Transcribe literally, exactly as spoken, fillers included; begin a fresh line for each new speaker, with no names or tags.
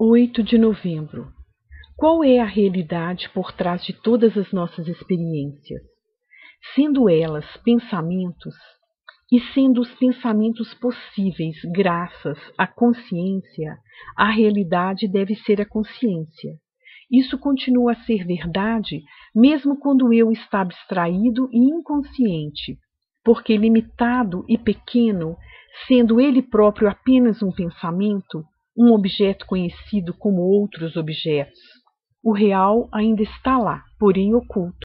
oito de novembro. Qual é a realidade por trás de todas as nossas experiências? Sendo elas pensamentos, e sendo os pensamentos possíveis graças à consciência, a realidade deve ser a consciência. Isso continua a ser verdade mesmo quando o eu está abstraído e inconsciente, porque limitado e pequeno, sendo ele próprio apenas um pensamento, um objeto conhecido como outros objetos. O real ainda está lá, porém oculto.